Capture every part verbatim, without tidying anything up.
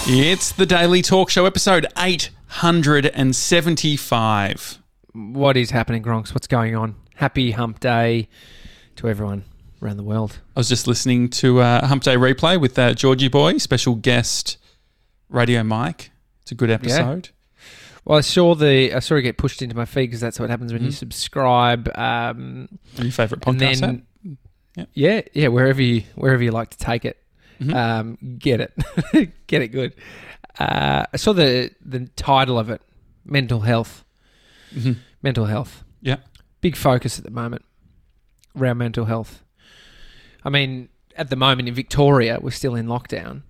It's the Daily Talk Show, episode eight hundred seventy-five. What is happening, Gronks? What's going on? Happy Hump Day to everyone around the world. I was just listening to uh, Hump Day Replay with uh, Georgie Boy, special guest Radio Mike. It's a good episode. Yeah. Well, I saw the I saw it get pushed into my feed because that's what happens when mm. you subscribe. Um, and your favourite podcast then, app? Yep. Yeah, yeah, wherever you wherever you like to take it. Mm-hmm. Um, get it. Get it good. Uh, I saw the, the title of it, Mental Health. Mm-hmm. Mental health. Yeah. Big focus at the moment around mental health. I mean, at the moment in Victoria, we're still in lockdown.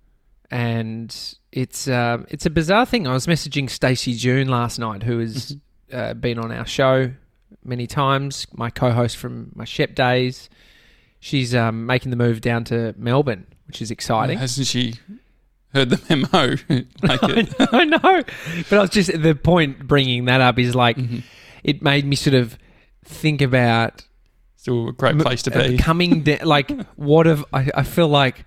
And it's um, it's a bizarre thing. I was messaging Stacey June last night, who has mm-hmm. uh, been on our show many times, my co-host from my Shep days. She's um, making the move down to Melbourne, which is exciting. Hasn't she heard the memo? like it? I know. But I was just, the point bringing that up is like, mm-hmm. it made me sort of think about... Still a great place to be. Coming down, like, what have, I, I feel like,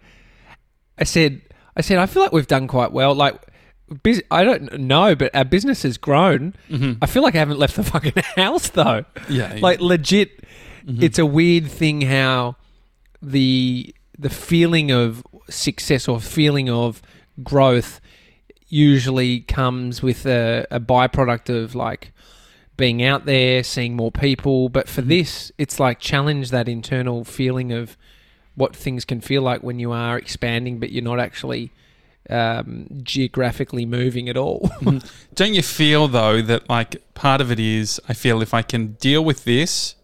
I said, I said, I feel like we've done quite well. Like, biz, I don't know, but our business has grown. Mm-hmm. I feel like I haven't left the fucking house though. Yeah. yeah. Like, legit, mm-hmm. It's a weird thing how the the feeling of success or feeling of growth usually comes with a, a byproduct of like being out there, seeing more people. But for this, it's like challenge that internal feeling of what things can feel like when you are expanding, but you're not actually um, geographically moving at all. Don't you feel though that like part of it is, I feel if I can deal with this,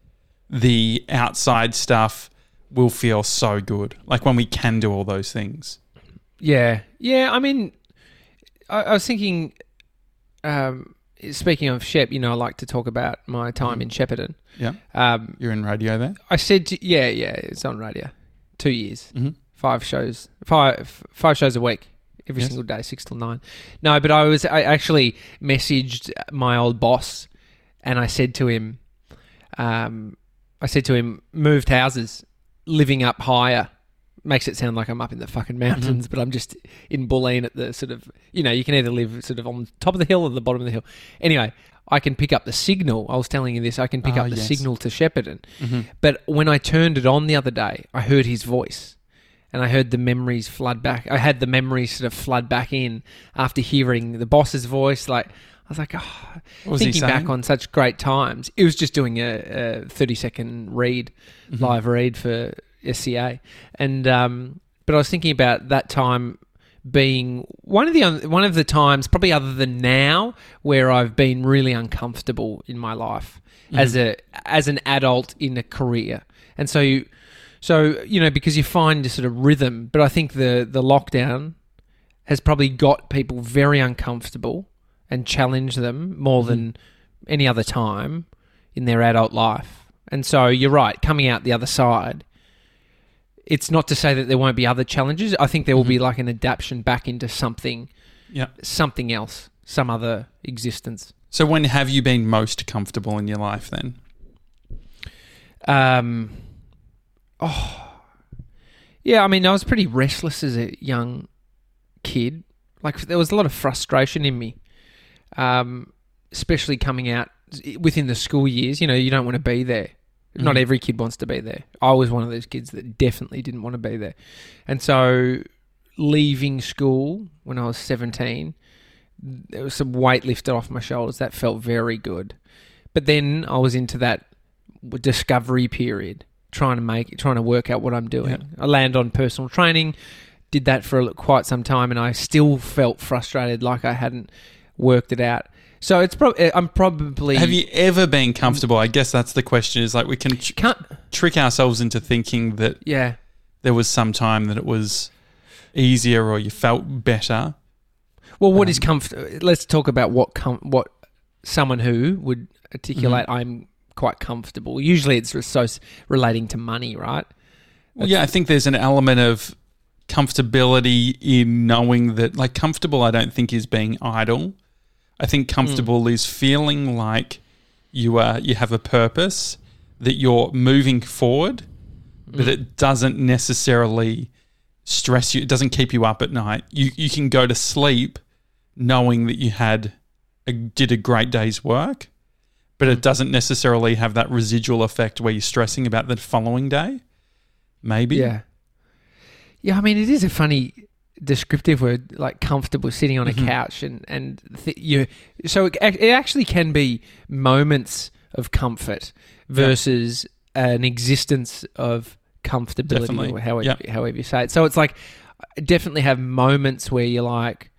the outside stuff will feel so good. Like when we can do all those things. Yeah. Yeah. I mean, I, I was thinking, um, speaking of Shep, you know, I like to talk about my time mm. in Shepparton. Yeah. Um, You're in radio there? I said, to, yeah, yeah, it's on radio. Two years. Mm-hmm. Five shows. Five five shows a week. Every yes. single day, six till nine. No, but I was, I actually messaged my old boss and I said to him, um, I said to him, moved houses. Living up higher makes it sound like I'm up in the fucking mountains, mm-hmm. but I'm just in Bulleen at the sort of, you know, you can either live sort of on top of the hill or the bottom of the hill. Anyway, I can pick up the signal. I was telling you this. I can pick oh, up the yes. signal to Shepparton. Mm-hmm. But when I turned it on the other day, I heard his voice and I heard the memories flood back. I had the memories sort of flood back in after hearing the boss's voice. Like, I was like, oh, thinking back on such great times. It was just doing a, a thirty second read, mm-hmm. live read for S C A. And, um, but I was thinking about that time being one of the, one of the times, probably other than now, where I've been really uncomfortable in my life mm-hmm. as a, as an adult in a career. And so, you, so, you know, because you find a sort of rhythm, but I think the, the lockdown has probably got people very uncomfortable and challenge them more mm-hmm. than any other time in their adult life. And so you're right, coming out the other side, it's not to say that there won't be other challenges. I think there will mm-hmm. be like an adaptation back into something, yeah, something else, some other existence. So when have you been most comfortable in your life then? Um, oh, yeah, I mean, I was pretty restless as a young kid. Like there was a lot of frustration in me. Um, especially coming out within the school years, you know, you don't want to be there. Mm-hmm. Not every kid wants to be there. I was one of those kids that definitely didn't want to be there. And so leaving school when I was seventeen, there was some weight lifted off my shoulders. That felt very good. But then I was into that discovery period, trying to make, trying to work out what I'm doing. Yeah. I landed on personal training, did that for quite some time, and I still felt frustrated, like I hadn't worked it out. So it's probably I'm probably. Have you ever been comfortable? I guess that's the question. Is like we can tr- trick ourselves into thinking that yeah, there was some time that it was easier or you felt better. Well, what um, is comfort? Let's talk about what com- what someone who would articulate. Mm-hmm. I'm quite comfortable. Usually, it's so relating to money, right? Well, yeah, I think there's an element of comfortability in knowing that, like, comfortable. I don't think is being idle. I think comfortable mm. is feeling like you are you have a purpose, that you're moving forward, but mm. it doesn't necessarily stress you. It doesn't keep you up at night. You you can go to sleep knowing that you had a, did a great day's work, but it doesn't necessarily have that residual effect where you're stressing about the following day. Maybe. Yeah. Yeah, I mean, it is a funny descriptive word, like comfortable, sitting on a mm-hmm. couch, and and th- you. So it, it actually can be moments of comfort versus yep. an existence of comfortability, definitely. Or however, yep. however you say it. So it's like, definitely have moments where you're like,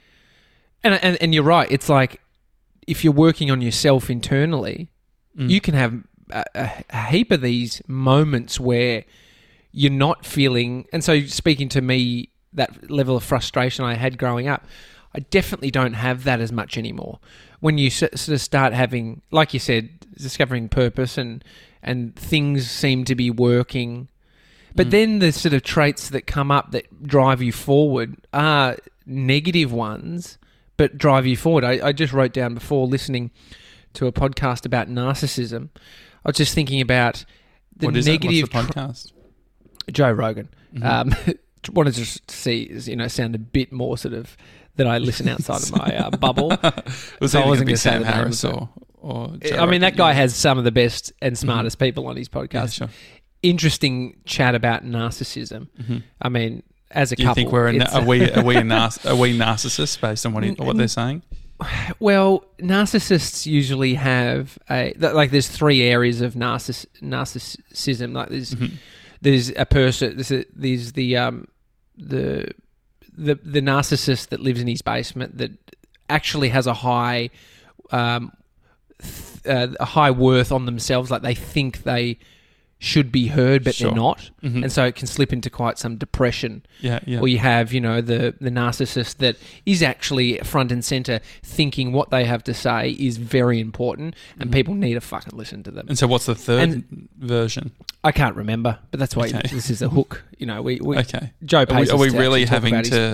and and, and you're right. It's like if you're working on yourself internally, mm. you can have a, a, a heap of these moments where you're not feeling. And so, speaking to me, that level of frustration I had growing up, I definitely don't have that as much anymore. When you sort of start having, like you said, discovering purpose and and things seem to be working. But mm. then the sort of traits that come up that drive you forward are negative ones, but drive you forward. I, I just wrote down before listening to a podcast about narcissism, I was just thinking about the what is negative... That? What's the podcast? Tra- Joe Rogan. Mm-hmm. Um, wanted to see, you know, sound a bit more sort of that I listen outside of my uh, bubble. Was so I wasn't going to say Sam Harris or, or Joe I mean, that guy yeah. has some of the best and smartest mm-hmm. people on his podcast. Yeah, sure. Interesting chat about narcissism. Mm-hmm. I mean, as a Do couple, you think we're a, are we are we a, nar- are we narcissists based on what he, what they're saying? Well, narcissists usually have a like. There's three areas of narciss, narcissism. Like there's mm-hmm. there's a person. There's, a, there's the um the the the narcissist that lives in his basement that actually has a high um th- uh, a high worth on themselves. Like they think they should be heard, but sure. they're not. Mm-hmm. And so it can slip into quite some depression. Yeah, yeah. Or you have, you know, the, the narcissist that is actually front and centre thinking what they have to say is very important and mm-hmm. people need to fucking listen to them. And so what's the third and version? I can't remember, but that's why okay. this is a hook. You know, we... we okay. Joe pays Are we, are we to really having to his...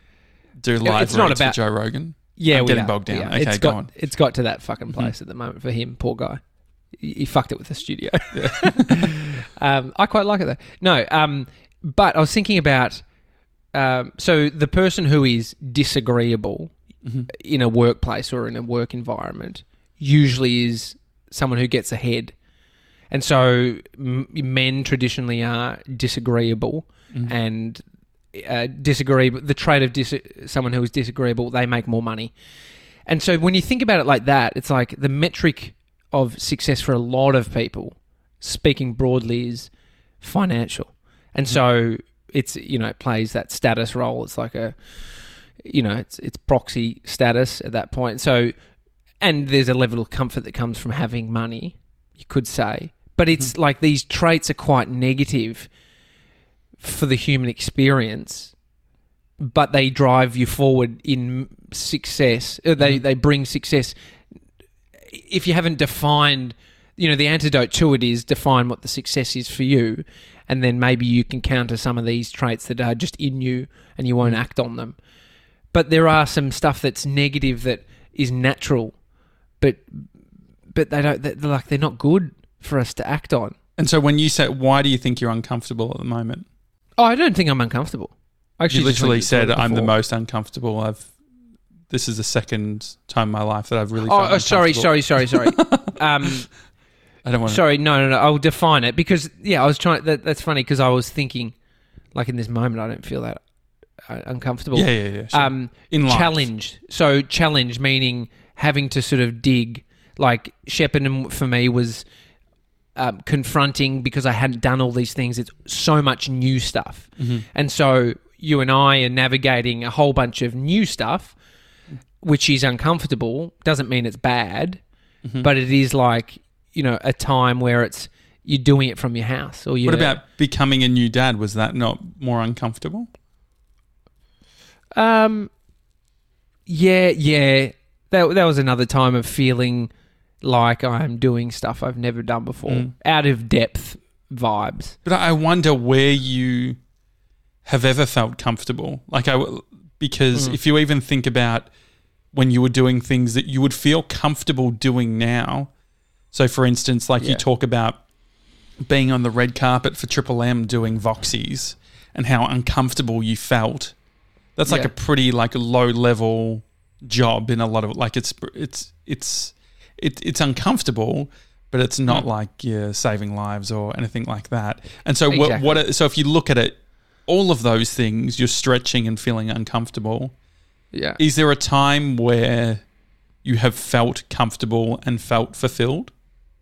do live it's not reads about, for Joe Rogan? Yeah, I'm we getting are. bogged down. Yeah. Okay, it's go got, on. It's got to that fucking place mm-hmm. at the moment for him, poor guy. He fucked it with the studio. Yeah. um, I quite like it though. No, um, but I was thinking about um, so the person who is disagreeable mm-hmm. in a workplace or in a work environment usually is someone who gets ahead, and so m- men traditionally are disagreeable mm-hmm. and uh, disagreeable. The trait of dis- someone who is disagreeable, they make more money, and so when you think about it like that, it's like the metric of success for a lot of people, speaking broadly, is financial. And so it's, you know, it plays that status role. It's like a, you know, it's it's proxy status at that point. So, and there's a level of comfort that comes from having money, you could say. But it's mm-hmm. like these traits are quite negative for the human experience, but they drive you forward in success. They, mm-hmm. they bring success. If you haven't defined, you know, the antidote to it is define what the success is for you, and then maybe you can counter some of these traits that are just in you and you won't act on them. But there are some stuff that's negative that is natural, but but they don't, they're like they're not good for us to act on. And so when you say, why do you think you're uncomfortable at the moment? Oh, I don't think I'm uncomfortable. I actually you literally said I'm the most uncomfortable I've This is the second time in my life that I've really felt Oh, sorry, sorry, sorry, sorry. um, I don't want to... Sorry, no, no, no. I'll define it because, yeah, I was trying... That, that's funny because I was thinking, like in this moment, I don't feel that uh, uncomfortable. Yeah, yeah, yeah. Sure. Um, in life. Challenge. So challenge meaning having to sort of dig. Like Shepparton for me was um, confronting because I hadn't done all these things. It's so much new stuff. Mm-hmm. And so you and I are navigating a whole bunch of new stuff, which is uncomfortable. Doesn't mean it's bad, mm-hmm. but it is like, you know, a time where it's you're doing it from your house. Or you. What about becoming a new dad? Was that not more uncomfortable? Um, yeah, yeah. That that was another time of feeling like I'm doing stuff I've never done before, mm. out of depth vibes. But I wonder where you have ever felt comfortable. Like I, because mm. if you even think about when you were doing things that you would feel comfortable doing now. So, for instance, like yeah. you talk about being on the red carpet for Triple M doing Voxies and how uncomfortable you felt. That's like Yeah. a pretty like low level job in a lot of like it's it's it's it, it's uncomfortable, but it's not Mm. like you're saving lives or anything like that. And so what, Exactly. what so if you look at it, all of those things, you're stretching and feeling uncomfortable. Yeah. Is there a time where you have felt comfortable and felt fulfilled?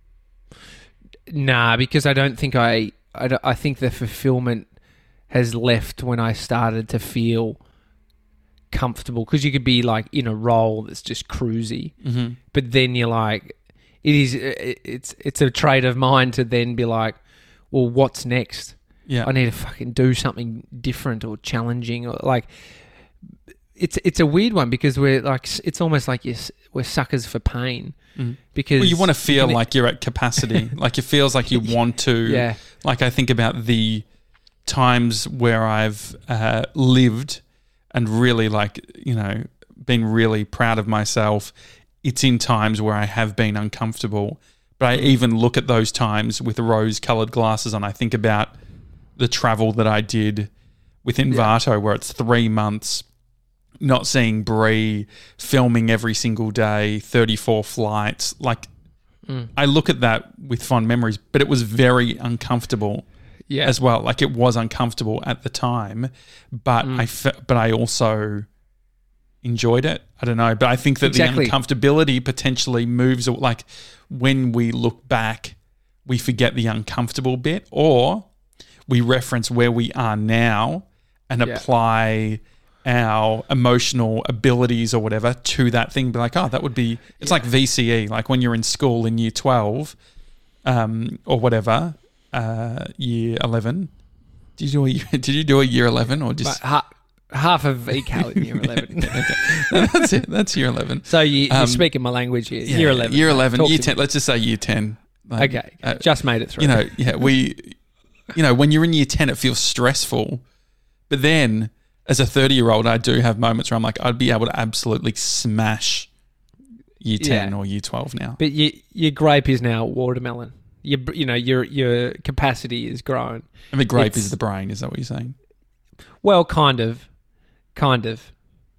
Nah, because I don't think I, I, don't- I think the fulfillment has left when I started to feel comfortable. Because you could be like in a role that's just cruisy, Mm-hmm. but then you're like, it is, it- it's, it's a trait of mine to then be like, well, what's next? Yeah. I need to fucking do something different or challenging or like. It's it's a weird one because we're like it's almost like you're, we're suckers for pain Mm. because Well, you want to feel can- like you're at capacity. Like it feels like you want to. Yeah. Like I think about the times where I've uh, lived and really like, you know, been really proud of myself. It's in times where I have been uncomfortable. But I even look at those times with rose-coloured glasses and I think about the travel that I did with Invato where it's three months not seeing Brie, filming every single day, thirty-four flights. Like, Mm. I look at that with fond memories, but it was very uncomfortable Yeah. as well. Like, it was uncomfortable at the time, but Mm. I fe- but I also enjoyed it. I don't know, but I think that Exactly. the uncomfortability potentially moves. Like, when we look back, we forget the uncomfortable bit, or we reference where we are now and Yeah. apply our emotional abilities or whatever to that thing. Be like, oh, that would be. It's Yeah. like V C E, like when you're in school in year twelve, um, or whatever, uh, year eleven. Did you do a year, did you do a year eleven or But just? ha- half of E C A L in year eleven. No, that's it. That's year eleven. So you, you're Um, speaking my language here. Yeah, year eleven. Year mate. eleven. Talk Year to ten. me. Let's just say year ten. Like, Okay. uh, Just made it through. you know, yeah, we, you know, when you're in year ten, it feels stressful. But then, as a thirty-year-old, I do have moments where I'm like, I'd be able to absolutely smash year ten Yeah. or year twelve now. But you, your grape is now watermelon. Your, you know, your your capacity is grown. And the grape it's- is the brain. Is that what you're saying? Well, kind of, kind of.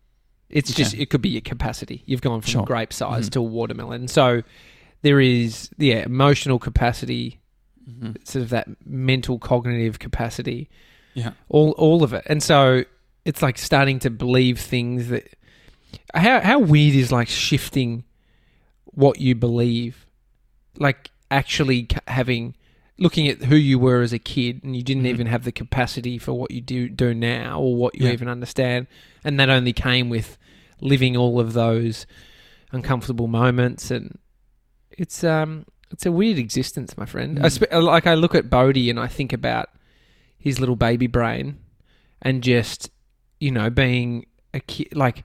It's Okay. just it could be your capacity. You've gone from Sure. grape size Mhm. to watermelon. So there is yeah emotional capacity, Mm-hmm. sort of that mental cognitive capacity. Yeah. all all of it. And so it's like starting to believe things that how how weird is like shifting what you believe, like actually ca- having looking at who you were as a kid and you didn't Mhm. even have the capacity for what you do do now or what you Yeah. even understand, and that only came with living all of those uncomfortable moments. And it's um it's a weird existence, my friend. I Mm. spe- like I look at Bodhi and I think about his little baby brain and just, you know, being a kid, like,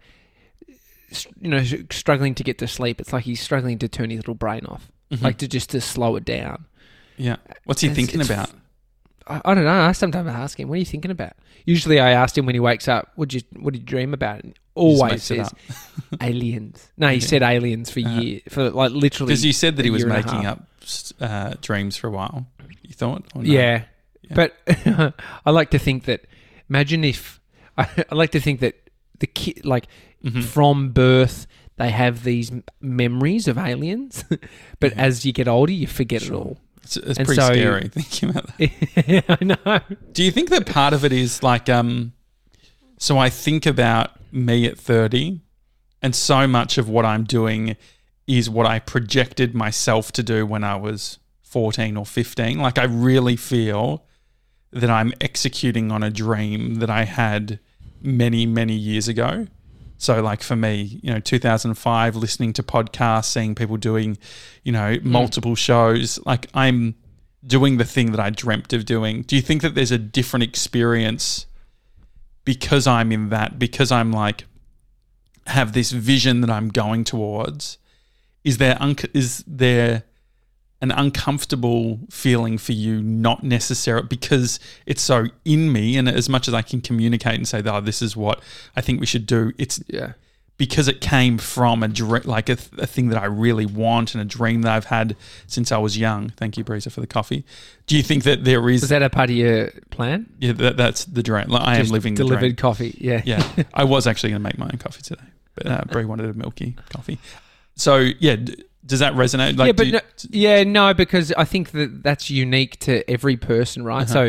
s- you know, struggling to get to sleep. It's like he's struggling to turn his little brain off, Mhm. like to just to slow it down. Yeah. What's he It's- thinking it's about? I, I don't know. I sometimes ask him, what are you thinking about? Usually I asked him when he wakes up, what did you, what did you dream about? And he He just always makes it says up. aliens. No, he Yeah. said aliens for Uh-huh. years, for like literally. Because you said that he a was year and a making half. up uh, dreams for a while. You thought? Or no? Yeah. Yeah. But I like to think that, imagine if, I, I like to think that the kid, like Mhm. from birth, they have these m- memories of aliens, but Yeah. as you get older, you forget Sure. it all. It's, it's And pretty so- scary thinking about that. Yeah, I know. Do you think that part of it is like, um, so I think about me at thirty, and so much of what I'm doing is what I projected myself to do when I was fourteen or fifteen. Like, I really feel that I'm executing on a dream that I had many, many years ago. So, like, for me, you know, two thousand five, listening to podcasts, seeing people doing, you know, multiple shows, like, I'm doing the thing that I dreamt of doing. Do you think that there's a different experience because I'm in that, because I'm like, have this vision that I'm going towards? Is there un- is there an uncomfortable feeling for you, not necessarily because it's so in me, and as much as I can communicate and say, oh, this is what I think we should do, it's Yeah. because it came from a dream, like a, th- a thing that I really want and a dream that I've had since I was young. Thank you, Breezer, for the coffee. Do you think that there is... Was that a part of your plan? Yeah, that, that's the dream. Like, I Just am living the delivered dream. coffee, yeah. Yeah. I was actually going to make my own coffee today, but uh, Bree wanted a milky coffee. So, yeah, d- does that resonate? Like, yeah, but you, no, yeah, no, because I think that that's unique to every person, right? Uh-huh. So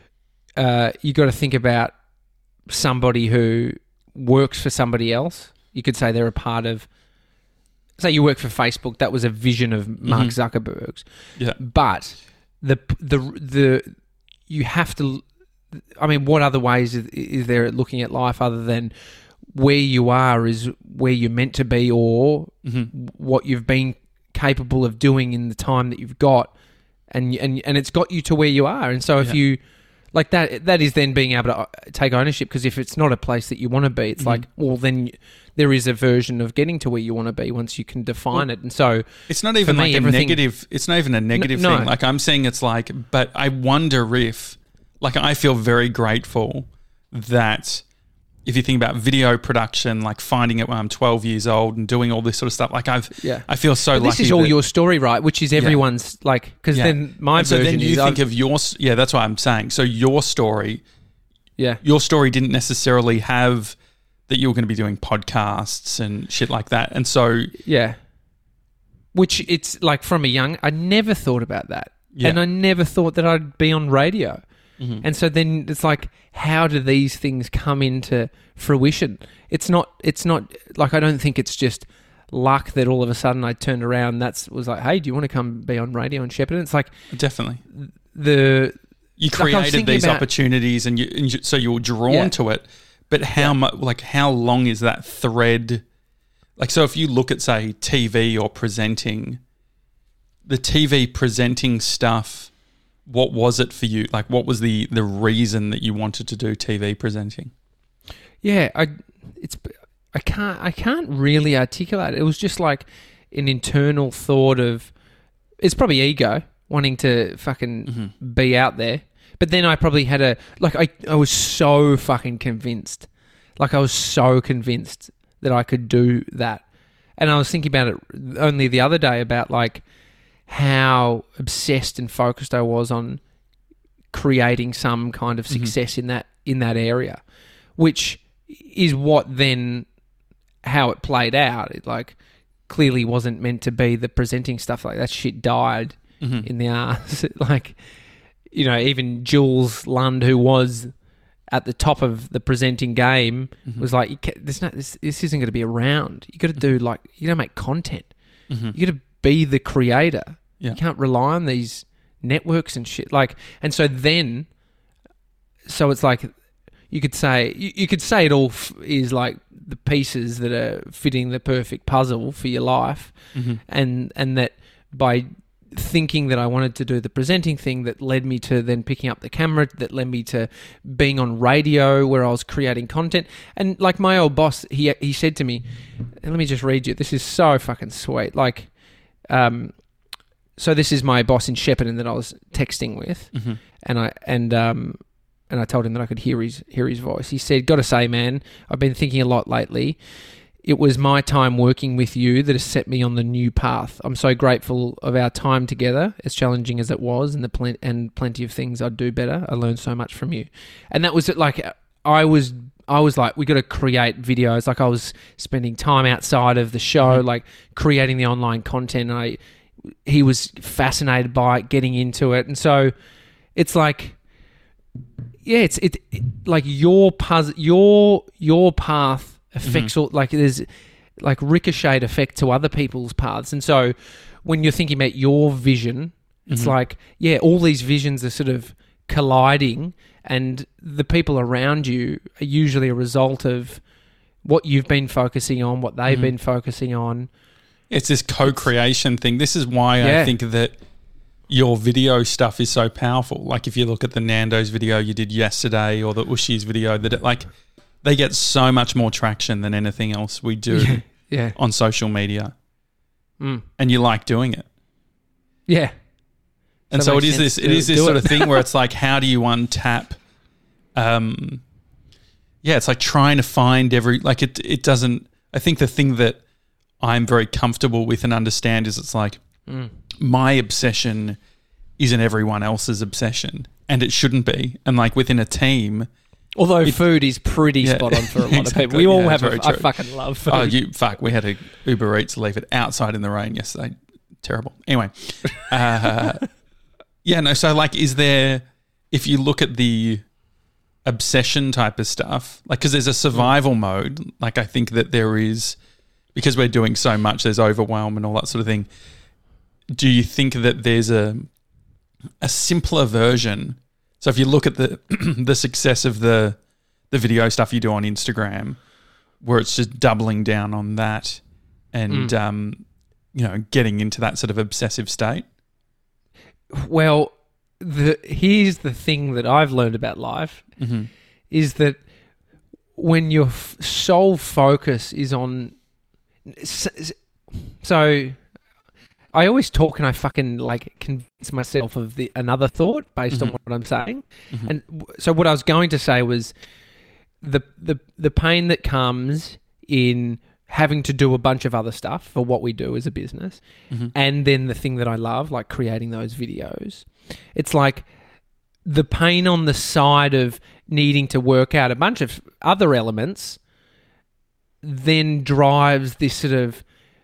uh, you got to think about somebody who works for somebody else. You could say they're a part of, say you work for Facebook. That was a vision of Mark Mhm. Zuckerberg's. Yeah. But the the the you have to. I mean, what other ways is, is there at looking at life other than where you are is where you're meant to be, or Mhm. what you've been capable of doing in the time that you've got, and and and it's got you to where you are. And so if Yeah. you like that, that is then being able to take ownership. Because if it's not a place that you want to be, it's Mhm. like, well, then there is a version of getting to where you want to be once you can define Well, it. And so It's not even for me, like a everything- negative. It's not even a negative no. thing. Like I'm saying, it's like, but I wonder if, like, I feel very grateful that if you think about video production, like finding it when I'm twelve years old and doing all this sort of stuff, like I've, yeah. I feel so But lucky. this is all that- your story, right? Which is everyone's, like, because Yeah. then my And so version then you is think I've- of your, s- yeah, that's what I'm saying. So your story, yeah. your story didn't necessarily have that you were going to be doing podcasts and shit like that. And so, Yeah. Which it's like from a young, I never thought about that. Yeah. And I never thought that I'd be on radio. Mhm. And so then it's like, how do these things come into fruition? It's not, it's not like, I don't think it's just luck that all of a sudden I turned around and that's was like, hey, do you want to come be on radio in Shepparton? It's like definitely. the, You Like I was created thinking these about- opportunities, and, you, and you, so you were drawn Yeah. to it. But how much, like, how long is that thread? Like, so if you look at, say, T V or presenting, the T V presenting stuff, what was it for you? Like, what was the the reason that you wanted to do T V presenting? yeah, I, it's, I can't, I can't really articulate it. It was just like an internal thought of, it's probably ego wanting to fucking Mm-hmm. be out there. But then I probably had a, like, I, I was so fucking convinced. Like, I was so convinced that I could do that. And I was thinking about it only the other day about, like, how obsessed and focused I was on creating some kind of Mm-hmm. success in that in that area, which is what then, how it played out. It, like, clearly wasn't meant to be the presenting stuff. Like, that shit died Mm-hmm. in the arse. Like, you know, even Jules Lund, who was at the top of the presenting game, Mm-hmm. was like, you ca "There's no, this, this isn't going to be around. You got to do, like, you got to make content. Mm-hmm. You got to be the creator. Yeah. You can't rely on these networks and shit." Like, and so then, so it's like, you could say, you, you could say it all f- is like the pieces that are fitting the perfect puzzle for your life, Mm-hmm. and and that by thinking that I wanted to do the presenting thing, that led me to then picking up the camera, that led me to being on radio where I was creating content. And like my old boss, he he said to me, and let me just read you, this is so fucking sweet. Like, um, so this is my boss in Shepparton that I was texting with, Mm-hmm. and I and um and I told him that I could hear his hear his voice. He said, "Got to say, man, I've been thinking a lot lately. It was my time working with you that has set me on the new path. I'm so grateful of our time together, as challenging as it was, and the plen- and plenty of things I'd do better. I learned so much from you." And that was it. Like, I was, I was like, we got to create videos. Like, I was spending time outside of the show, Mhm. like creating the online content. And I, he was fascinated by it, getting into it, and so it's like, yeah, it's it, it like your puzzle, your your path affects all, like there's like ricochet effect to other people's paths. And so when you're thinking about your vision, it's Mhm. like, yeah, all these visions are sort of colliding, and the people around you are usually a result of what you've been focusing on, what they've Mhm. been focusing on. It's this co-creation thing. This is why Yeah. I think that your video stuff is so powerful. Like, if you look at the Nando's video you did yesterday, or the Ushi's video, that it, like, they get so much more traction than anything else we do Yeah. Yeah. on social media, Mm. and you like doing it. Yeah. And So so, it it makes is this. sense It to is this do sort it. of thing where it's like, how do you untap? Um, yeah, it's like trying to find every like it. It doesn't. I think the thing that I'm very comfortable with and understand is it's like Mm. my obsession isn't everyone else's obsession, and it shouldn't be. And like within a team, Although it, food is pretty yeah, spot on for a lot exactly, of people. We all yeah, have very a, I true. fucking love food. Oh, you fuck! We had a Uber Eats leave it outside in the rain yesterday. Terrible. Anyway, uh, yeah, no. So like, is there? If you look at the obsession type of stuff, like, because there's a survival mode. Like, I think that there is, because we're doing so much. There's overwhelm and all that sort of thing. Do you think that there's a a simpler version? So if you look at the the success of the the video stuff you do on Instagram, where it's just doubling down on that and Mm. um, you know, getting into that sort of obsessive state. Well, the here's the thing that I've learned about life Mm-hmm. is that when your f- sole focus is on, s- s- so I always talk and I fucking like convince myself of the another thought based on Mhm. what I'm saying, Mhm. and w- so what I was going to say was the the the pain that comes in having to do a bunch of other stuff for what we do as a business, Mhm. and then the thing that I love, like creating those videos. It's like the pain on the side of needing to work out a bunch of other elements then drives this sort of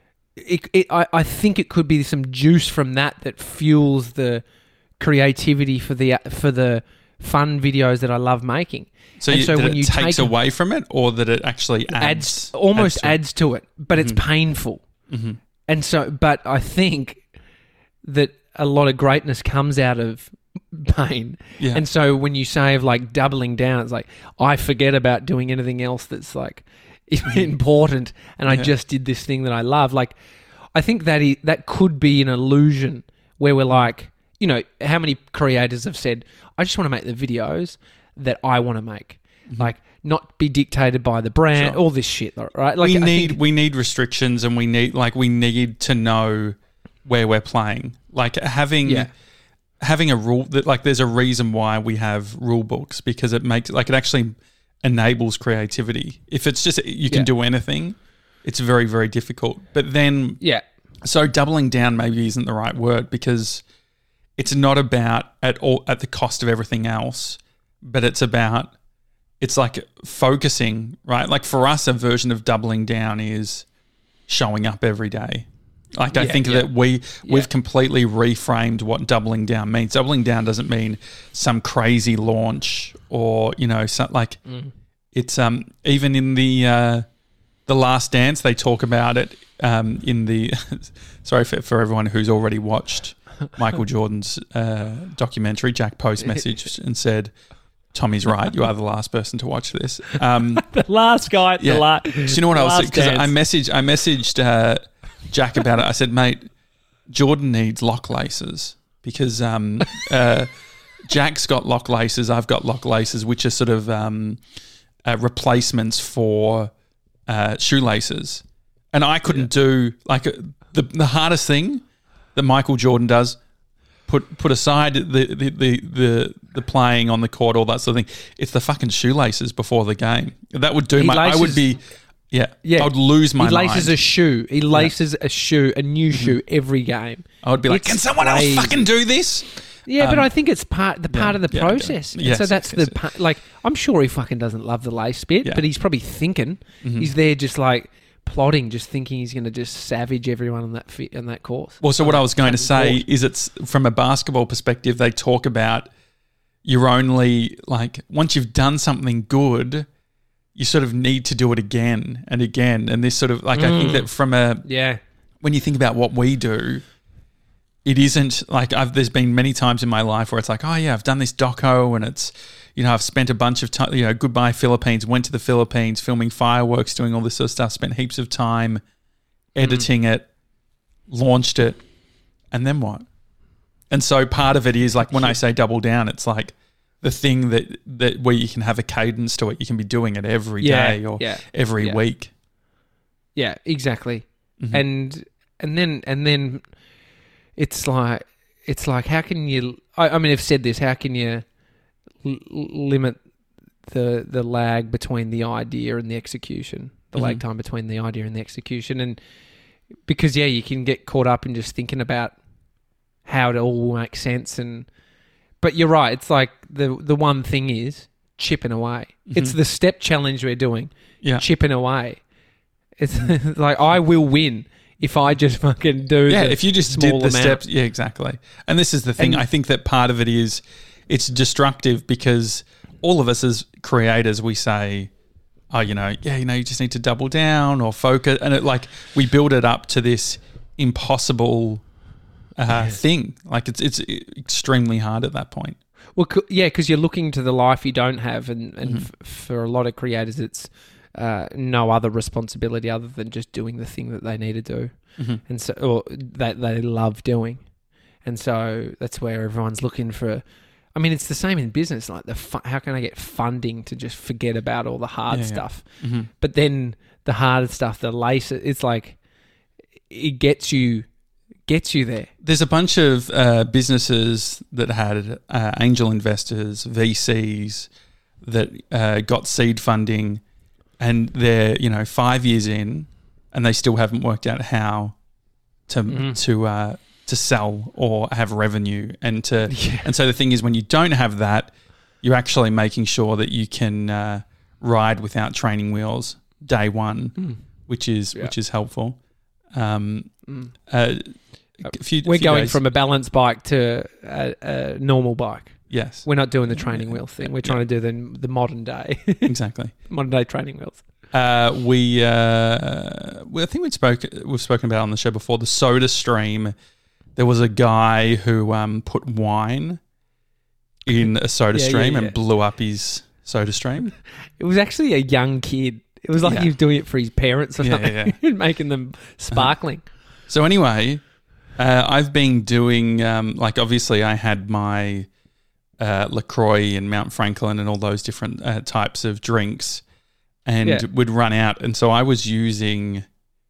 it, it, I, I think it could be some juice from that that fuels the creativity for the for the fun videos that I love making. So, And you, so that when it you takes take- away from it, or that it actually adds, adds almost to adds to it, but it's Mhm. painful. it? Mhm. And so, but I think that a lot of greatness comes out of pain. Yeah. And so when you say of like doubling down, it's like, I forget about doing anything else that's like important. And I Yeah. just did this thing that I love. Like, I think that is, that could be an illusion where we're like, you know, how many creators have said, I just want to make the videos that I want to make. Mhm. Like, not be dictated by the brand, Sure. all this shit, right? Like, we I need think- we need restrictions, and we need like we need to know where we're playing. Like having Yeah. having a rule that like there's a reason why we have rule books, because it makes like it actually enables creativity. If it's just you can Yeah. do anything, it's very very difficult. But then yeah. so doubling down maybe isn't the right word, because it's not about at all at the cost of everything else, but it's about it's like focusing, right? Like for us, a version of doubling down is showing up every day. Like I Yeah, think yeah. that we we've Yeah. completely reframed what doubling down means. Doubling down doesn't mean some crazy launch or you know, some, like Mm. it's um even in the uh, the Last Dance they talk about it um, in the sorry for for everyone who's already watched Michael Jordan's uh, documentary. Jack Post messaged and said, Tommy's right. You are the last person to watch this. Um, The last guy, yeah. the last. Do you know what I was saying? Because I messaged, I messaged uh, Jack about it. I said, mate, Jordan needs lock laces because um, uh, Jack's got lock laces. I've got lock laces, which are sort of um, uh, replacements for uh, shoelaces. And I couldn't do like uh, the the hardest thing that Michael Jordan does. Put put aside the, the, the, the, the playing on the court, all that sort of thing. It's the fucking shoelaces before the game. That would do He my... I would laces- be... Yeah. Yeah. I would lose my He laces mind. a shoe. He laces a shoe, a new shoe every game. I would be like, It's can someone crazy. else fucking do this? Yeah, but Um, I think it's part the part yeah, of the yeah, okay. process. And Yes, so that's yes, the pa- like. I'm sure he fucking doesn't love the lace bit, Yeah. but he's probably thinking Mhm. he's there just like plotting, just thinking he's going to just savage everyone on that fit on that course. Well, so what I was going to say Court. is it's from a basketball perspective, they talk about you're only like, once you've done something good, you sort of need to do it again and again. And this sort of like, I think Mm. that from a, Yeah, when you think about what we do, it isn't like I've, there's been many times in my life where it's like, oh yeah, I've done this doco and it's, you know, I've spent a bunch of time, you know, Goodbye Philippines, went to the Philippines, filming fireworks, doing all this sort of stuff, spent heaps of time editing it, launched it, and then what? And so part of it is like when I say double down, it's like the thing that, that where you can have a cadence to it. You can be doing it every yeah, day or yeah, every yeah. week. yeah, exactly. Mhm. And and then and then it's like it's like how can you? I, I mean, I've said this. How can you l- limit the the lag between the idea and the execution? the lag time between the idea and the execution. And because, yeah, you can get caught up in just thinking about how it all makes sense. And But you're right. It's like the the one thing is chipping away. Mm-hmm. It's the step challenge we're doing. Yeah. Chipping away. It's like I will win if I just fucking do yeah, the if you just small did the amount. steps. Yeah, exactly. And this is the thing. And- I think that part of it is it's destructive because all of us as creators, we say, oh, you know, yeah, you know, you just need to double down or focus. And it like we build it up to this impossible uh, Yeah. thing. Like it's it's extremely hard at that point. Well, c- yeah, because you're looking to the life you don't have, and, and Mhm. f- for a lot of creators, it's uh, no other responsibility other than just doing the thing that they need to do, Mm-hmm. and so or that they love doing, and so that's where everyone's looking for. I mean, it's the same in business. Like the fu- how can I get funding to just forget about all the hard Yeah, yeah. stuff? Mm-hmm. But then the hard stuff, the lace, it's like it gets you, gets you there. There's a bunch of uh, businesses that had uh, angel investors, V Cs, that uh, got seed funding, and they're you know five years in, and they still haven't worked out how to Mhm. to uh, to sell or have revenue, and to Yeah. and so the thing is, when you don't have that, you're actually making sure that you can uh, ride without training wheels day one, Mm. which is Yeah. which is helpful. Um, Mm. uh, a few, We're few going days- from a balance bike to a, a normal bike. yes, We're not doing the training wheel thing. We're trying to do the the modern day, exactly. modern day training wheels. Uh, we, uh, well, I think we spoke we've spoken about it on the show before. The Soda Stream. There was a guy who um, put wine in a Soda Yeah, yeah, Stream yeah. and blew up his Soda Stream. It was actually a young kid. It was like Yeah. he was doing it for his parents or Yeah, something, yeah. making them sparkling. So anyway, uh, I've been doing um, like obviously I had my uh, LaCroix and Mount Franklin and all those different uh, types of drinks, and Yeah. would run out, and so I was using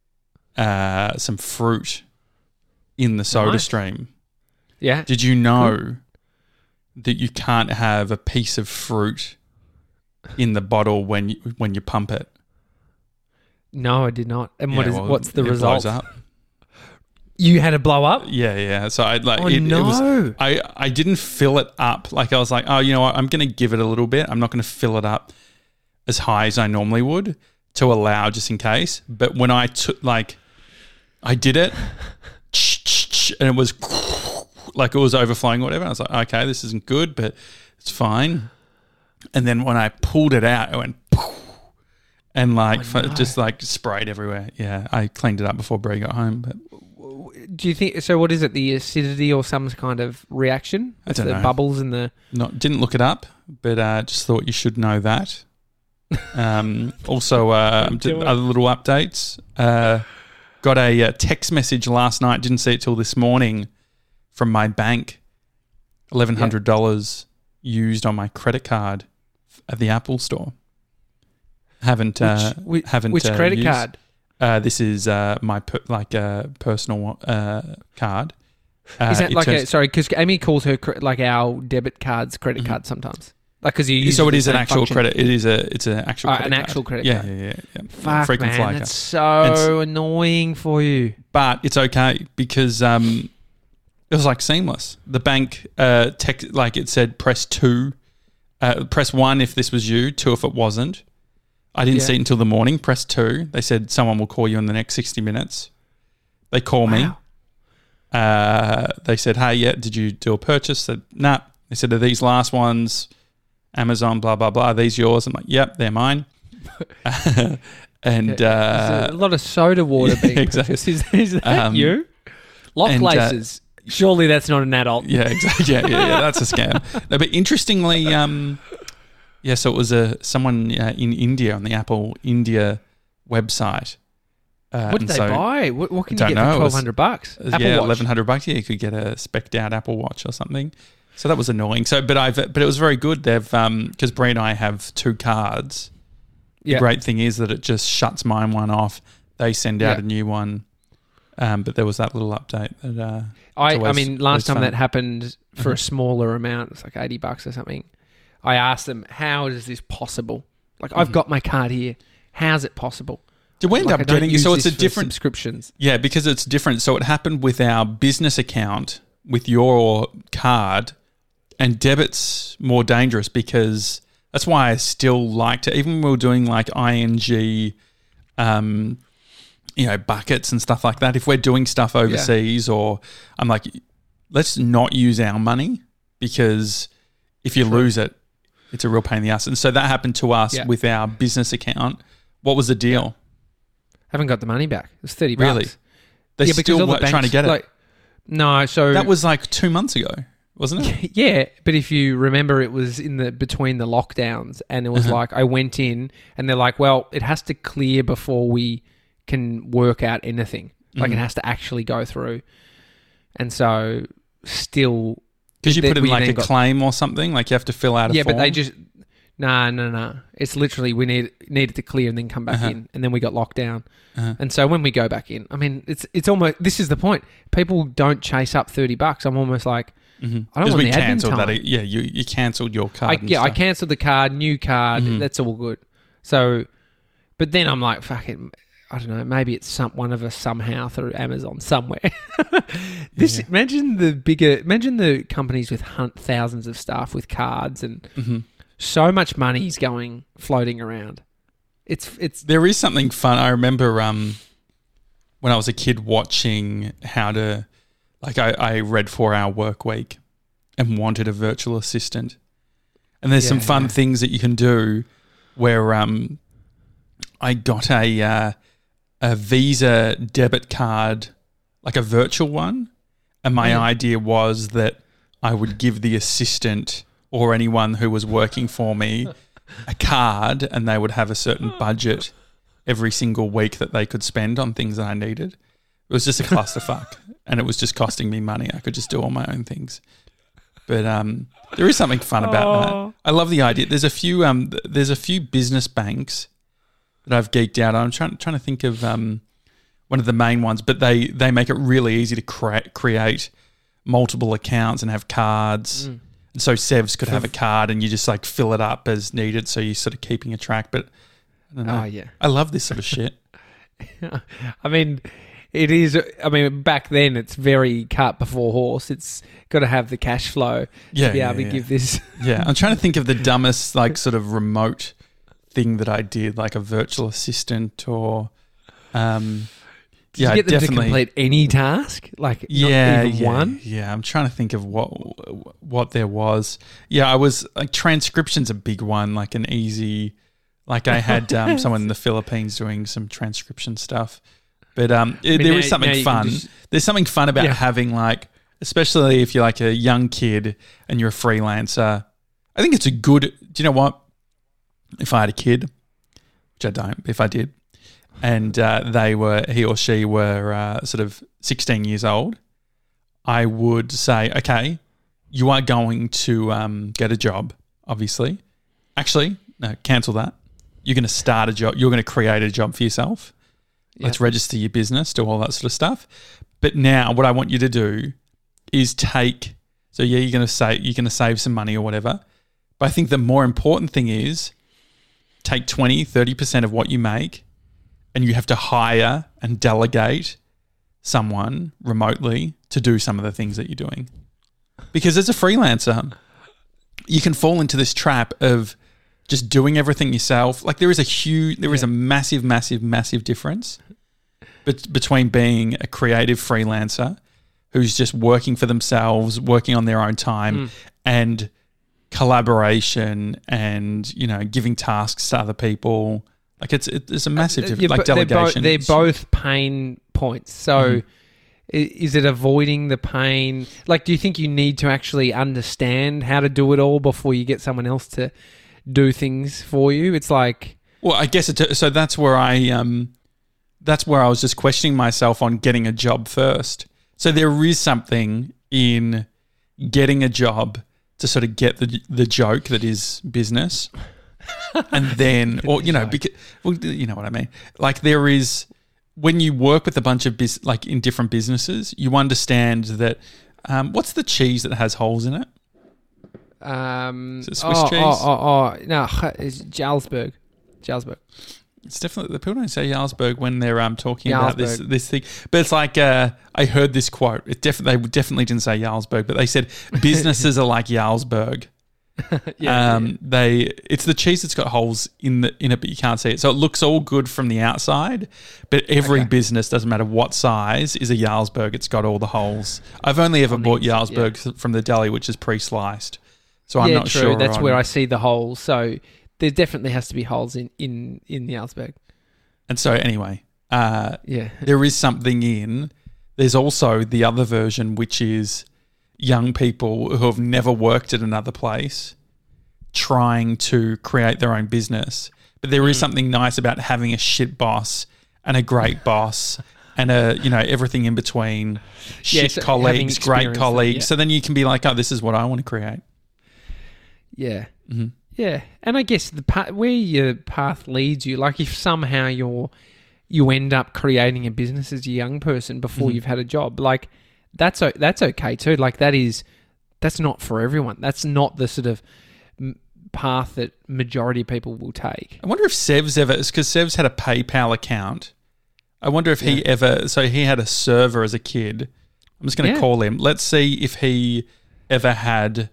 uh, some fruit in the Soda Nice. Stream. Yeah. Did you know that you can't have a piece of fruit in the bottle when you, when you pump it? No, I did not. And what Yeah, is well, what's the it result? blows up. You had a blow up? Yeah, yeah. So I like Oh it, no. it was. I I didn't fill it up. Like I was like, oh, you know what? I'm going to give it a little bit. I'm not going to fill it up as high as I normally would to allow just in case. But when I took like, I did it, and it was like it was overflowing or whatever. I was like, okay, this isn't good, but it's fine. And then when I pulled it out, it went and like Oh, no. just like sprayed everywhere. Yeah, I cleaned it up before Brie got home, but Do you think so? What is it? The acidity or some kind of reaction? I With don't the know. bubbles in the. not didn't look it up, but uh, just thought you should know that. Um, also, uh, Don't did do it. other little updates. Uh, got a, uh text message last night. Didn't see it till this morning from my bank. Eleven hundred dollars used on my credit card at the Apple Store. Haven't uh, Which, which, haven't which uh, credit used. card? Uh, this is uh, my per, like uh, personal uh, card. Uh, Is that it like a turns- sorry? Because Amy calls her cre- like our debit cards credit Mhm. card sometimes. Like because you use so it the is an same actual function. credit. It is a it's an actual Oh, credit an card. actual credit yeah, card. Yeah, yeah, yeah. Fuck, Frequent man, flyer that's card. so annoying for you. But it's okay because um, it was like seamless. The bank uh, tech like it said press two, uh, press one if this was you, two if it wasn't. I didn't Yeah. see it until the morning. Press two. They said someone will call you in the next sixty minutes. They call me. Wow. Uh, they said, hey, yeah, did you do a purchase? Said, nah. They said, are these last ones Amazon, blah, blah, blah. Are these yours? I'm like, yep, they're mine. and There's uh, a lot of soda water being exactly. purchased. Is, is that Um, you? Lock and, uh, laces. Surely that's not an adult. yeah, exactly. Yeah, yeah, yeah, that's a scam. No, but interestingly, um, yeah, so it was a someone uh, in India on the Apple India website. Uh, What did and they so, buy? What, what can you don't get know, for it was- twelve hundred bucks? Uh, Apple yeah, Watch. eleven hundred bucks. Yeah, you could get a specced out Apple Watch or something. So that was annoying. So, but I've, but it was very good. They've, um, because Brie and I have two cards. Yeah. The great thing is that it just shuts mine one off. They send out Yeah. a new one. Um, but there was that little update that. Uh, I, it's always- I mean, always last time fun. that happened for a Mhm. smaller amount, it's like eighty bucks or something. I asked them, how is this possible? Like, I've Mhm. got my card here. How's it possible? Did we end Like, up I don't getting use so it's a this for different subscriptions. Yeah, because it's different. So it happened with our business account with your card, and debit's more dangerous because that's why I still like to, even when we were doing like I N G, um, you know, buckets and stuff like that. If we're doing stuff overseas, yeah. or I'm like, let's not use our money because if you True. lose it, it's a real pain in the ass. And so that happened to us yeah. with our business account. What was the deal? Yeah. Haven't got the money back. It's thirty really? bucks. They're yeah, still the banks, trying to get it. Like, no, so that was like two months ago, wasn't it? Yeah, but if you remember, it was in the between the lockdowns, and it was uh-huh. like I went in, and they're like, "Well, it has to clear before we can work out anything. Like mm-hmm. it has to actually go through." And so, still, because you put in like a got, claim or something, like you have to fill out a yeah, form. but they just no, no, no. It's literally we need needed to clear and then come back uh-huh. in, and then we got locked down. Uh-huh. And so when we go back in, I mean, it's it's almost this is the point. People don't chase up thirty bucks. I'm almost like, mm-hmm. I don't want the admin time. That, yeah, you you cancelled your card. I, yeah, stuff. I cancelled the card, new card. Mm-hmm. That's all good. So, but then I'm like, fuck it. I don't know. Maybe it's some one of us somehow through Amazon somewhere. this yeah. imagine the bigger, imagine the companies with hunt thousands of staff with cards and mm-hmm. so much money's going floating around. It's it's there is something fun. I remember um, when I was a kid watching how to, like I, I read four hour work week and wanted a virtual assistant, and there's yeah, some fun yeah. things that you can do where um, I got a uh, a Visa debit card, like a virtual one, and my yeah. idea was that I would give the assistant or anyone who was working for me a card, and they would have a certain budget every single week that they could spend on things that I needed. It was just a clusterfuck, and it was just costing me money. I could just do all my own things. But um, there is something fun about oh. that. I love the idea. There's a few um, there's a few business banks that I've geeked out on. I'm trying trying to think of um, one of the main ones, but they they make it really easy to cre- create multiple accounts and have cards. Mm. And so Sevs could have a card and you just like fill it up as needed, so you're sort of keeping a track. But I don't know. Oh, yeah. I love this sort of shit. I mean, it is, I mean, back then it's very cart before horse. It's got to have the cash flow yeah, to be yeah, able to yeah. give this. Yeah, I'm trying to think of the dumbest like sort of remote thing that I did, like a virtual assistant or... Um, Did yeah, you get them definitely. to complete any task? Like yeah, not even yeah, one? Yeah, I'm trying to think of what what there was. Yeah, I was like transcription's a big one, like an easy like I had um, someone in the Philippines doing some transcription stuff. But um it, I mean, there now, is something fun. Just, There's something fun about yeah. having like, especially if you're like a young kid and you're a freelancer. I think it's a good, do you know what? If I had a kid, which I don't, but if I did, and uh, they were, he or she were uh, sort of sixteen years old, I would say, okay, you are going to um, get a job, obviously. Actually, no, cancel that. You're going to start a job. You're going to create a job for yourself. Yep. Let's register your business, do all that sort of stuff. But now what I want you to do is take, so yeah, you're going to say, you're going to save some money or whatever. But I think the more important thing is take twenty, thirty percent of what you make, and you have to hire and delegate someone remotely to do some of the things that you're doing. Because as a freelancer, you can fall into this trap of just doing everything yourself. Like there is a huge, there yeah. is a massive, massive, massive difference bet- between being a creative freelancer who's just working for themselves, working on their own time, mm. and collaboration and, you know, giving tasks to other people. Like it's it's a massive difference, uh, yeah, like delegation. They're, bo- they're both pain points. So mm-hmm. is it avoiding the pain? Like, do you think you need to actually understand how to do it all before you get someone else to do things for you? It's like... Well, I guess it's... So that's where I... um, that's where I was just questioning myself on getting a job first. So there is something in getting a job to sort of get the the joke that is business. And then, or, you know, because, well, you know what I mean? Like there is, when you work with a bunch of, bus- like in different businesses, you understand that, um, what's the cheese that has holes in it? Um, is it Swiss oh, cheese? Oh, oh, oh, no, it's Jarlsberg. Jarlsberg. It's definitely the people don't say Jarlsberg when they're um talking about this Jarlsberg. this thing. But it's like uh, I heard this quote. It definitely they definitely didn't say Jarlsberg, but they said businesses are like Jarlsberg. yeah, um, yeah. they it's the cheese that's got holes in the in it, but you can't see it. So it looks all good from the outside, but every Okay. business, doesn't matter what size, is a Jarlsberg. It's got all the holes. I've only ever On the bought inside, yeah. Jarlsberg from the deli, which is pre-sliced. So I'm yeah, not true. sure. That's on- where I see the holes. So there definitely has to be holes in in in the Jarlsberg. And so anyway, uh, Yeah. there is something in. There's also the other version, which is young people who have never worked at another place trying to create their own business. But there is something nice about having a shit boss and a great boss and a, you know, everything in between. Shit so having colleagues, great experience, colleagues. yeah. So then you can be like, oh, this is what I want to create. Yeah. Mhm. Yeah. And I guess the pa- where your path leads you, like if somehow you're you end up creating a business as a young person before Mhm. you've had a job, like that's o- that's okay too. Like that is that's not for everyone. That's not the sort of m- path that majority of people will take. I wonder if Sev's ever, because Sev's had a PayPal account. I wonder if he Yeah. ever, so he had a server as a kid. I'm just going to Yeah. call him. Let's see if he ever had,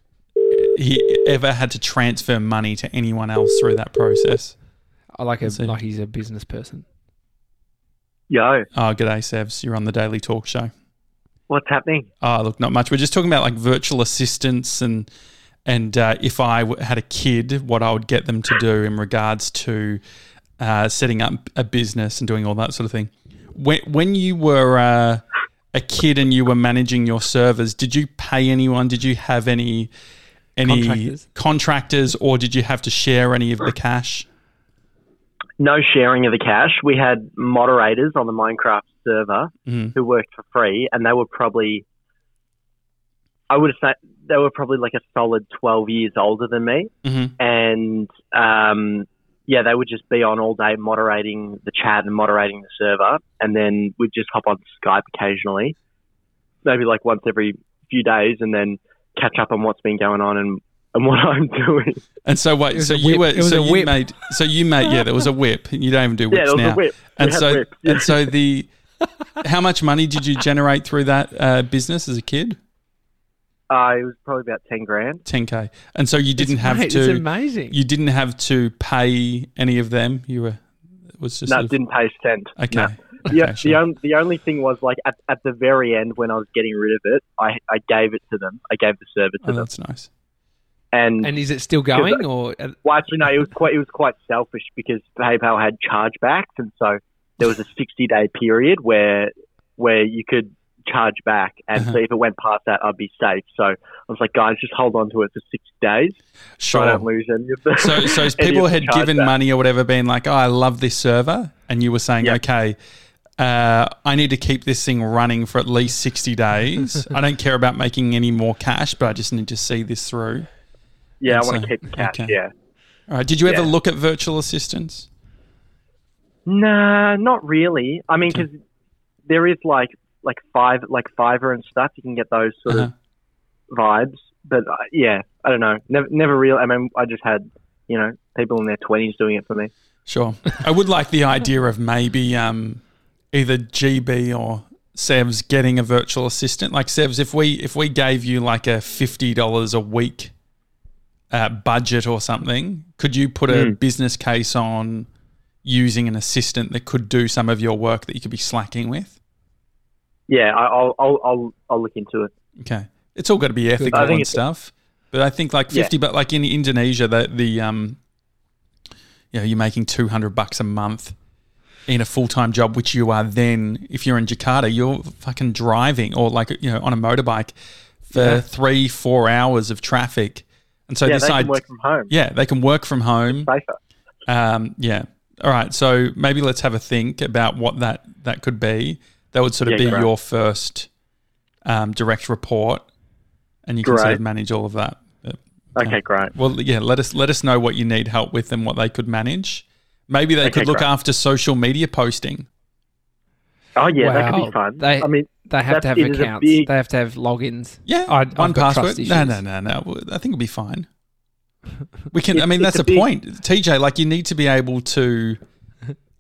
he ever had to transfer money to anyone else through that process. I like a Let's see. like he's a business person. Yo, Oh, g'day, Sevs. You're on the Daily Talk Show. what's happening? Oh, look, not much. We're just talking about like virtual assistants and and uh, if I w- had a kid, what I would get them to do in regards to uh, setting up a business and doing all that sort of thing. When when you were uh, a kid and you were managing your servers, did you pay anyone? Did you have any any Contractors. contractors, or did you have to share any of the cash? No sharing of the cash. We had moderators on the Minecraft server Mhm. who worked for free, and they were probably, I would have said, they were probably like a solid twelve years older than me. Mhm. And um, yeah, they would just be on all day moderating the chat and moderating the server. And then we'd just hop on Skype occasionally, maybe like once every few days, and then catch up on what's been going on and, and what I'm doing. And so wait, It was so a you whip. were It was so a you whip. made so you made yeah, there was a whip. You don't even do Yeah, whips there was now. a whip. We And had so whips, yeah. and so the how much money did you generate through that uh, business as a kid? Uh, it was probably about ten grand. ten K. And so you didn't It's have ama- It's to amazing. you didn't have to pay any of them. You were it was just No, sort of- didn't pay a cent. okay. No. Okay, Yeah, sure. the, on, the only thing was like at, at the very end when I was getting rid of it, I, I gave it to them. I gave the server to Oh, them, that's nice. and, And is it still going or uh, well, actually no, it was quite it was quite selfish because PayPal had chargebacks, and so there was a sixty day period where where you could charge back, and Uh-huh. so if it went past that, I'd be safe. So I was like, guys, just hold on to it for sixty days, so I don't Sure. lose any of the. So so if any people of the had given chargeback. money or whatever, being like, oh, I love this server, and you were saying, Yeah. okay, uh, I need to keep this thing running for at least sixty days. I don't care about making any more cash, but I just need to see this through. Yeah, I And want so- to keep the cash. okay. Yeah. All right. Did you ever Yeah. look at virtual assistants? Nah, not really. I mean, because there is like like five like Fiverr and stuff. You can get those sort Uh-huh. of vibes. But uh, yeah, I don't know. Never, never real. I mean, I just had you know people in their twenties doing it for me. Sure. I would like the idea of maybe um, either G B or Sevs getting a virtual assistant. Like Sevs, if we if we gave you like a fifty dollars a week uh, budget or something, could you put a Mm. business case on using an assistant that could do some of your work that you could be slacking with? Yeah, I, I'll, I'll I'll I'll look into it. Okay. It's all got to be ethical I think and it's- stuff. But I think like Yeah. fifty, but like in Indonesia, the, the um, you know, you're making two hundred bucks a month in a full-time job, which you are then, if you're in Jakarta, you're fucking driving or like, you know, on a motorbike for Yeah. three, four hours of traffic. And so yeah, this they side, can work from home. yeah, they can work from home. Safer. Um, yeah. All right. So maybe let's have a think about what that, that could be. That would sort of Yeah, be great. your first um, direct report, and you can sort Great. of manage all of that. But, Okay, great. well, yeah. Let us let us know what you need help with and what they could manage. Maybe they Okay, could look great. after social media posting. Oh yeah, that could Wow. be fun. They- I mean, they have to have That is a accounts. big- They have to have logins. Yeah, I'd- one I've got password. trust No, issues. no, no, no. I think it'll be fine. We can. I It's- mean, it's that's a the big- point, T J. Like, you need to be able to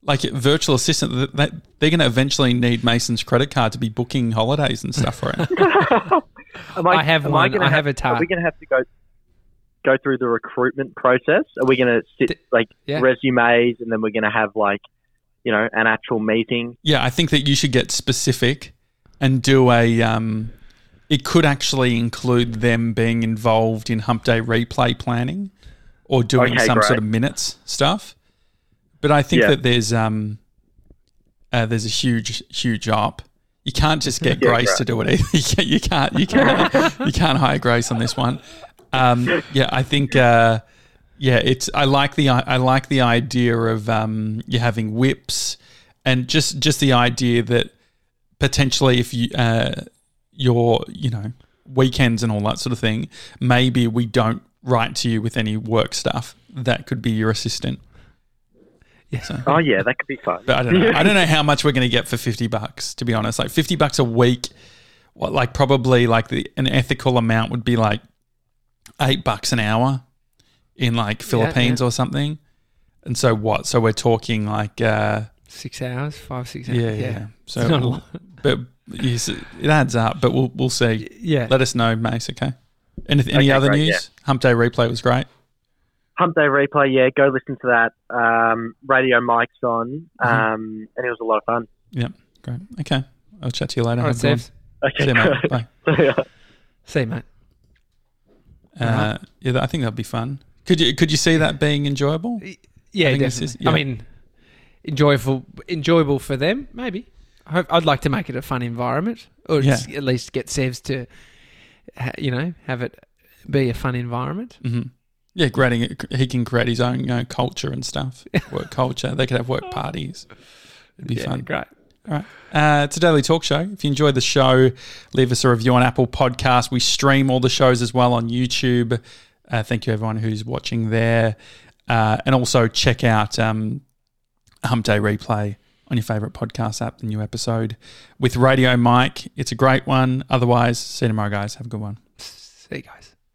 like virtual assistant, that, that they're going to eventually need Mason's credit card to be booking holidays and stuff for him. Am I have am one. gonna I have a tar- Are we going to have to go go through the recruitment process? Are we going to sit like Yeah. resumes and then we're going to have like, you know, an actual meeting? Yeah, I think that you should get specific and do a. Um, it could actually include them being involved in Hump Day replay planning or doing Okay, some great. sort of minutes stuff. But I think Yeah. that there's um, uh, there's a huge huge op. You can't just get Yeah, Grace great. to do it either. You can't you can't you can't hire Grace on this one. Um, yeah, I think. Uh, Yeah, it's. I like the. I like the idea of um, you having whips, and just just the idea that potentially if you uh, your you know weekends and all that sort of thing, maybe we don't write to you with any work stuff. That could be your assistant. Yeah. So, Oh yeah, that could be fun. but I don't know. I don't know how much we're going to get for fifty bucks. To be honest, like fifty bucks a week, what like probably like the an ethical amount would be like eight bucks an hour. In like Philippines yeah. or something. And so what? So we're talking like uh Six hours, five, six hours. yeah, Yeah. yeah. So It's not a we'll- lot. but yes, it adds up, but we'll we'll see. Yeah. Let us know, Mace, okay? Any, any Okay, other great, news? Hump Day replay was great. Hump Day replay, yeah, go listen to that. Um, Radio Mike's on, um, Mm-hmm. and it was a lot of fun. Yep, great. Okay. I'll chat to you later. All right, Have a good Steph. one. Okay, See you, mate. Bye. Bye. See you, mate. Uh, Alright. yeah, I think that'd be fun. Could you could you see that being enjoyable? Yeah, I think definitely. this is- yeah. I mean, enjoyable, enjoyable for them, maybe. I hope, I'd like to make it a fun environment, or Yeah. just at least get Sevs to, ha- you know, have it be a fun environment. Mm-hmm. Yeah, creating it, he can create his own you know, culture and stuff. Work culture. They could have work parties. It'd be yeah, fun. great. All right. Uh, it's a daily talk show. If you enjoyed the show, leave us a review on Apple Podcasts. We stream all the shows as well on YouTube. Uh, thank you, everyone who's watching there. Uh, and also check out um, Hump Day Replay on your favourite podcast app, the new episode with Radio Mike. It's a great one. Otherwise, see you tomorrow, guys. Have a good one. See you guys.